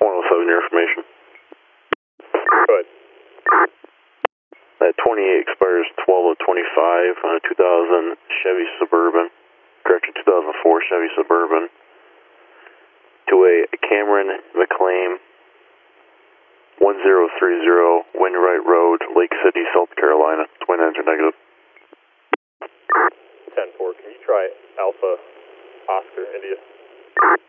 107, your information. Good. That 28 expires 12 of 25 on a 2000 Chevy Suburban, correction, 2004 Chevy Suburban, to a Cameron McLean 1030 Wainwright Road, Lake City, South Carolina. 29s are negative. 10-4, can you try Alpha Oscar India?